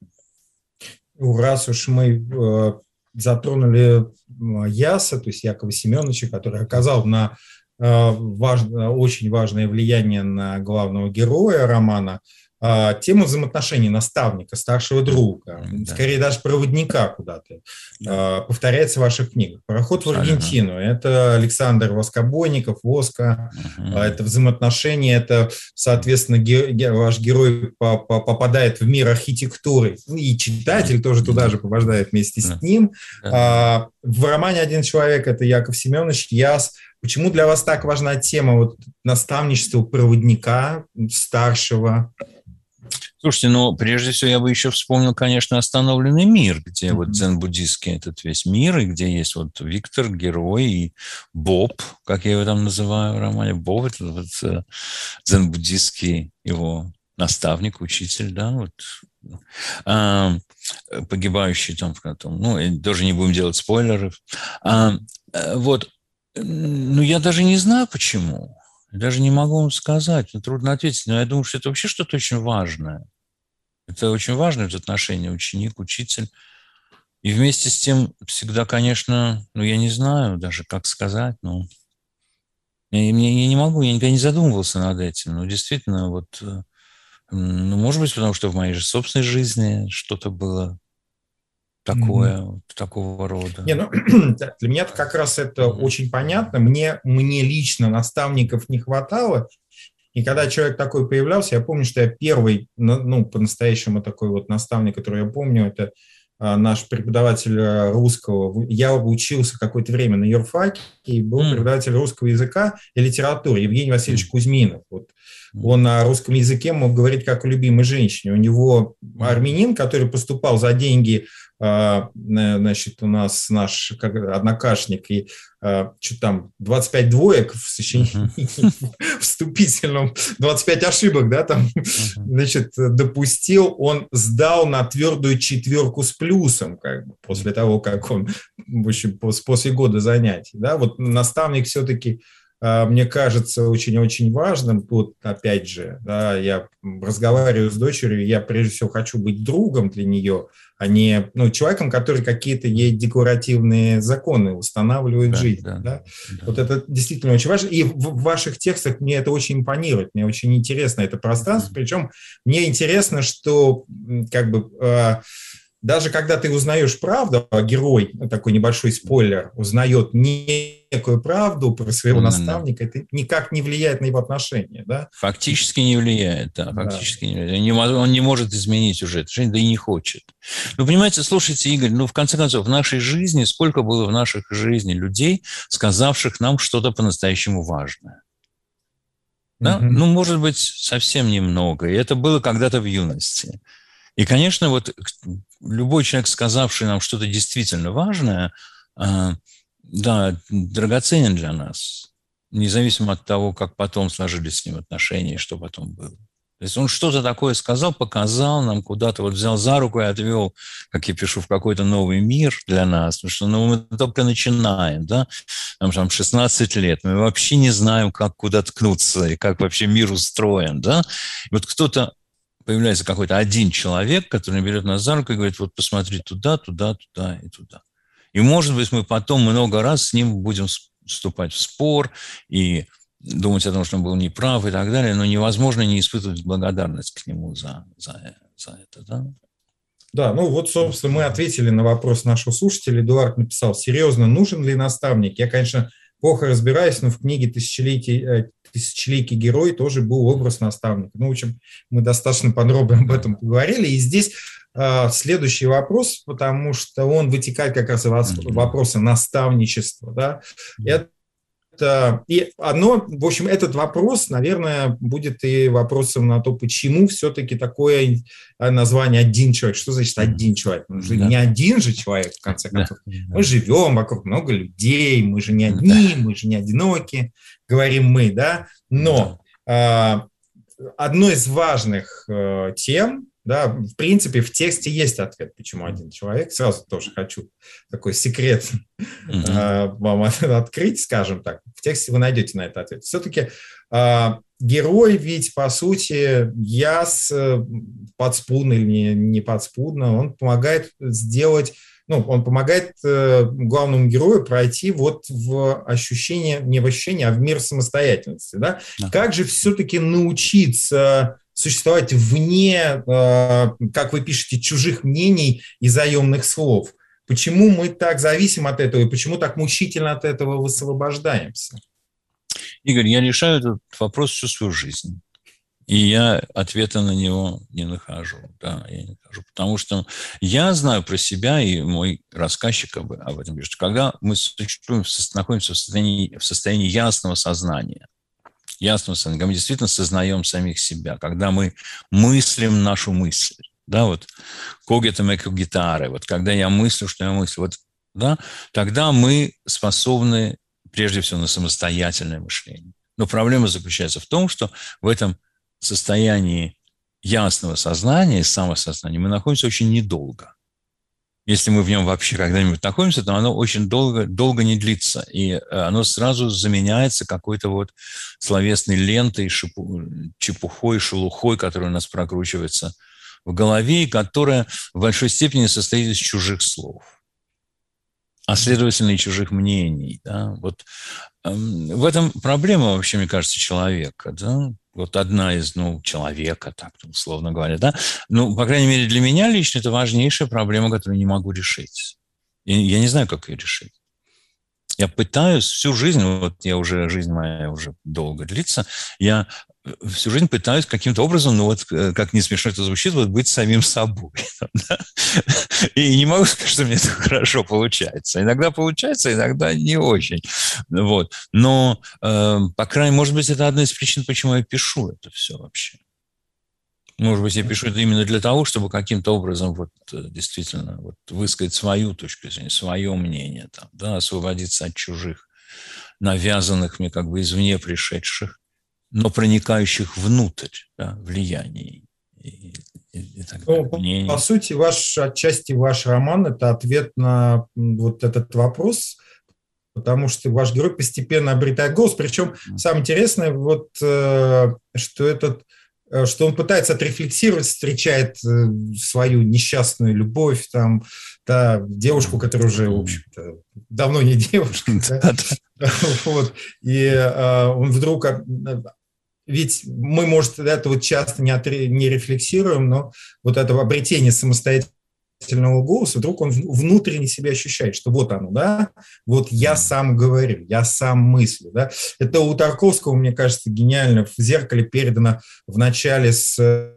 Раз уж мы э, затронули Яса, то есть Якова Семеновича, который оказал на Важно, очень важное влияние на главного героя романа, тему взаимоотношений наставника, старшего друга, да. Скорее даже проводника куда-то, да. Повторяется в ваших книгах. «Пароход в Аргентину» – это Александр Воскобойников, Воска, угу. Это взаимоотношения, это, соответственно, ге- ваш герой попадает в мир архитектуры, и читатель тоже туда же попадает вместе с ним. Да. В романе «Один человек» – это Яков Семенович, Яс. Почему для вас так важна тема вот, наставничества проводника, старшего? Слушайте, ну, прежде всего, я бы еще вспомнил, конечно, «Остановленный мир», где mm-hmm. вот дзен-буддийский этот весь мир, и где есть вот Виктор, герой, и Боб, как я его там называю в романе, Боб, это вот дзен-буддийский его наставник, учитель, да, вот, а, погибающий там, там, ну, тоже не будем делать спойлеров. А, вот, ну, я даже не знаю, почему. Даже не могу вам сказать, мне трудно ответить, но я думаю, что это вообще что-то очень важное. Это очень важное это отношение ученик, учитель. И вместе с тем всегда, конечно, ну, я не знаю даже, как сказать, но я, я, я не могу, я никогда не задумывался над этим. Но действительно, вот, ну, может быть, потому что в моей же собственной жизни что-то было такое, mm-hmm. такого рода. Не, ну, для меня как раз это mm-hmm. очень понятно. Мне, мне лично наставников не хватало. И когда человек такой появлялся, я помню, что я первый, ну, по-настоящему такой вот наставник, который я помню, это наш преподаватель русского. Я учился какое-то время на юрфаке, и был mm. преподаватель русского языка и литературы Евгений Васильевич mm. Кузьминов. Вот. Mm. Он на русском языке мог говорить как о любимой женщине. У него армянин, который поступал за деньги, значит, у нас наш однокашник, и что там, двадцать пять двоек в сочинении вступительном, двадцать пять ошибок, да, там, значит, допустил, он сдал на твердую четверку с плюсом, как бы, после того, как он, в общем, после года занятий, да, вот наставник все-таки, мне кажется, очень-очень важным. Вот, опять же, да, я разговариваю с дочерью, я прежде всего хочу быть другом для нее, а не, ну, человеком, который какие-то ей декоративные законы устанавливает да, жизнь. Да, да? Да. Вот это действительно очень важно. И в, в ваших текстах мне это очень импонирует, мне очень интересно это пространство. Mm-hmm. Причем мне интересно, что как бы... Э, даже когда ты узнаешь правду, а герой, такой небольшой спойлер, узнает некую правду про своего mm-hmm. наставника, это никак не влияет на его отношения, да? Фактически не влияет, да, фактически да. не влияет. Он не может изменить уже это, да и не хочет. Ну, понимаете, слушайте, Игорь, ну, в конце концов, в нашей жизни, сколько было в нашей жизни людей, сказавших нам что-то по-настоящему важное? Да? Mm-hmm. Ну, может быть, совсем немного. И это было когда-то в юности. И, конечно, вот любой человек, сказавший нам что-то действительно важное, да, драгоценен для нас, независимо от того, как потом сложились с ним отношения, что потом было. То есть он что-то такое сказал, показал нам куда-то, вот взял за руку и отвел, как я пишу, в какой-то новый мир для нас, потому что ну, мы только начинаем, да, нам там шестнадцать лет, мы вообще не знаем, как куда ткнуться и как вообще мир устроен, да. И вот кто-то появляется какой-то один человек, который берет нас за руку и говорит, вот посмотри туда, туда, туда и туда. И, может быть, мы потом много раз с ним будем вступать в спор и думать о том, что он был неправ и так далее, но невозможно не испытывать благодарность к нему за, за, за это, да? Да, ну вот, собственно, мы ответили на вопрос нашего слушателя. Эдуард написал, серьезно, нужен ли наставник? Я, конечно, плохо разбираюсь, но в книге «Тысячелетий, «Тысячеликий герой» тоже был образ наставника. Ну, в общем, мы достаточно подробно об этом поговорили. И здесь э, следующий вопрос, потому что он вытекает как раз из вопроса наставничества. Да? Это, и оно, в общем, этот вопрос, наверное, будет и вопросом на то, почему все-таки такое название «один человек». Что значит «один человек»? Мы же да. не один же человек, в конце концов. Да. Мы живем, вокруг много людей, мы же не одни, мы же не одиноки, говорим мы, да? Но да. э, одной из важных э, тем, да, в принципе, в тексте есть ответ, почему один человек. Сразу тоже хочу такой секрет mm-hmm. э, вам открыть, скажем так. В тексте вы найдете на это ответ. Все-таки э, герой ведь, по сути, я с подспудно или не, не подспудно, он помогает сделать, ну, он помогает э, главному герою пройти вот в ощущение, не в ощущение, а в мир самостоятельности, да? Mm-hmm. Как же все-таки научиться существовать вне, э, как вы пишете, чужих мнений и заемных слов? Почему мы так зависим от этого и почему так мучительно от этого высвобождаемся? Игорь, я решаю этот вопрос всю свою жизнь. И я ответа на него не нахожу. Да, я не нахожу. Потому что я знаю про себя, и мой рассказчик об, об этом пишет, когда мы существуем, находимся в состоянии, в состоянии ясного сознания, ясного сознания, когда мы действительно сознаем самих себя, когда мы мыслим нашу мысль, да, вот когито me cogitare, вот когда я мыслю, что я мыслю, вот, да, тогда мы способны прежде всего на самостоятельное мышление. Но проблема заключается в том, что в этом состоянии ясного сознания и самосознания мы находимся очень недолго. Если мы в нем вообще когда-нибудь находимся, то оно очень долго, долго не длится. И оно сразу заменяется какой-то вот словесной лентой, шипу, чепухой, шелухой, которая у нас прокручивается в голове, и которая в большой степени состоит из чужих слов, а следовательно и чужих мнений. Да? Вот эм, в этом проблема, вообще, мне кажется, человека. Да? Вот одна из, ну, человека, так условно говоря, да. Ну, по крайней мере, для меня лично это важнейшая проблема, которую не могу решить. И я не знаю, как ее решить. Я пытаюсь всю жизнь, вот я уже, жизнь моя уже долго длится, я всю жизнь пытаюсь каким-то образом, ну вот, как не смешно это звучит, вот быть самим собой. И не могу сказать, что мне это хорошо получается. Иногда получается, иногда не очень. Вот. Но, э, по крайней мере, может быть, это одна из причин, почему я пишу это все вообще. Может быть, я пишу это именно для того, чтобы каким-то образом вот, действительно вот, высказать свою точку зрения, свое мнение, там, да, освободиться от чужих, навязанных мне как бы извне пришедших, но проникающих внутрь, да, влияний. И, и, и так ну, по, по сути, ваш, отчасти ваш роман – это ответ на вот этот вопрос, потому что ваш герой постепенно обретает голос. Причем самое интересное, вот, что, этот, что он пытается отрефлексировать, встречает свою несчастную любовь, там, да, девушку, которая уже, в общем-то, давно не девушка. Вот. И он вдруг... Ведь мы, может, это вот часто не, отре, не рефлексируем, но вот это обретение самостоятельного голоса, вдруг он внутренне себя ощущает, что вот оно, да, вот я сам говорю, я сам мыслю, да. Это у Тарковского, мне кажется, гениально в «Зеркале» передано в начале, с,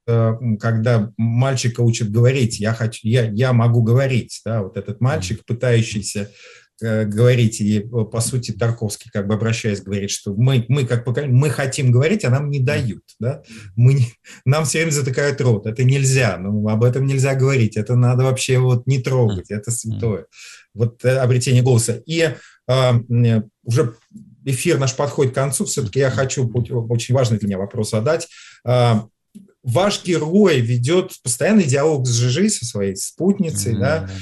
когда мальчика учат говорить, я, хочу, я, я могу говорить, да, вот этот мальчик, пытающийся говорить, и, по сути, Тарковский, как бы обращаясь, говорит, что мы, мы как поколение, мы хотим говорить, а нам не дают, да? Мы не, нам все время затыкают рот, это нельзя, ну, об этом нельзя говорить, это надо вообще вот не трогать, это святое. Вот обретение голоса. И а, уже эфир наш подходит к концу, все-таки я хочу, очень важный для меня вопрос задать. А, ваш герой ведет постоянный диалог с Жижи, со своей спутницей, mm-hmm. да,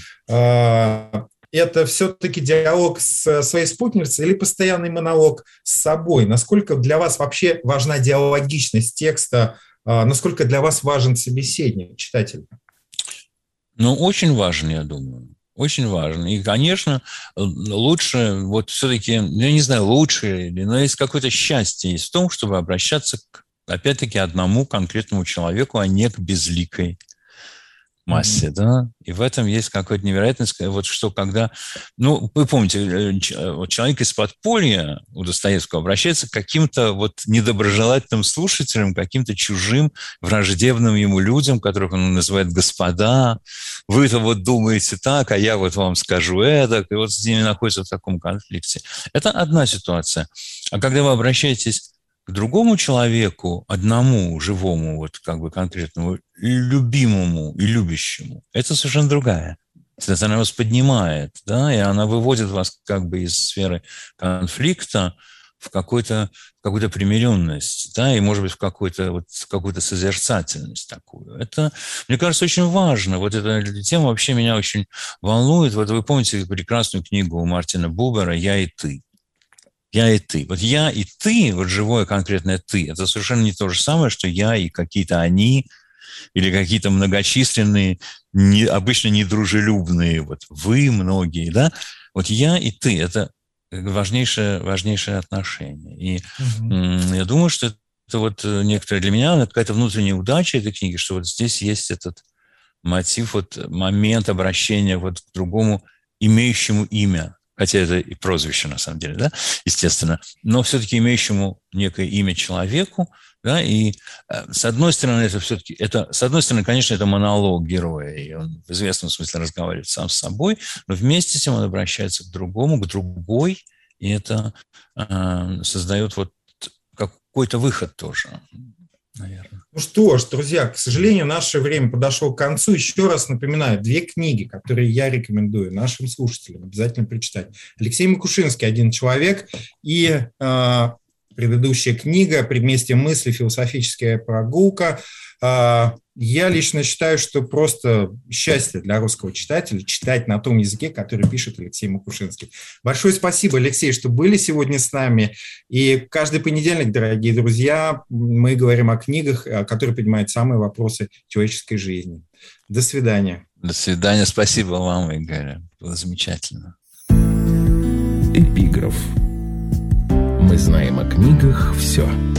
а, это все-таки диалог с своей спутницей или постоянный монолог с собой? Насколько для вас вообще важна диалогичность текста? Насколько для вас важен собеседник, читатель? Ну, очень важен, я думаю. Очень важно. И, конечно, лучше, вот все-таки, я не знаю, лучше, но есть какое-то счастье есть в том, чтобы обращаться к, опять-таки, одному конкретному человеку, а не к безликой массе, mm-hmm. да, и в этом есть какая-то невероятность, вот что когда, ну, вы помните, человек из подполья у Достоевского обращается к каким-то вот недоброжелательным слушателям, каким-то чужим, враждебным ему людям, которых он называет господа, вы-то вот думаете так, а я вот вам скажу это, и вот с ними находится в таком конфликте. Это одна ситуация. А когда вы обращаетесь к другому человеку, одному, живому, вот как бы конкретному, любимому и любящему, это совершенно другая. Это она вас поднимает, да, и она выводит вас как бы из сферы конфликта в, какой-то, в какую-то примиренность, да, и, может быть, в какую-то, вот, в какую-то созерцательность такую. Это, мне кажется, очень важно. Вот эта тема вообще меня очень волнует. Вот вы помните прекрасную книгу Мартина Бубера «Я и ты». Я и ты. Вот я и ты, вот живое конкретное ты, это совершенно не то же самое, что я и какие-то они или какие-то многочисленные, не, обычно недружелюбные, вот вы многие, да. Вот я и ты – это важнейшее, важнейшее отношение. И угу. я думаю, что это вот некоторые для меня какая-то внутренняя удача этой книги, что вот здесь есть этот мотив, вот момент обращения вот к другому, имеющему имя. Хотя это и прозвище, на самом деле, да, естественно, но все-таки имеющему некое имя человеку, да, и с одной стороны, это все-таки, это, с одной стороны, конечно, это монолог героя, и он в известном смысле разговаривает сам с собой, но вместе с тем он обращается к другому, к другой, и это э, создает вот какой-то выход тоже, наверное. Ну что ж, друзья, к сожалению, наше время подошло к концу. Еще раз напоминаю, две книги, которые я рекомендую нашим слушателям обязательно прочитать. Алексей Макушинский «Один человек» и э, предыдущая книга «Предместье мысли. Философическая прогулка». Я лично считаю, что просто счастье для русского читателя читать на том языке, который пишет Алексей Макушинский. Большое спасибо, Алексей, что были сегодня с нами. И каждый понедельник, дорогие друзья, мы говорим о книгах, которые поднимают самые вопросы человеческой жизни. До свидания. До свидания. Спасибо вам, Игорь. Было замечательно. Эпиграф. Мы знаем о книгах все.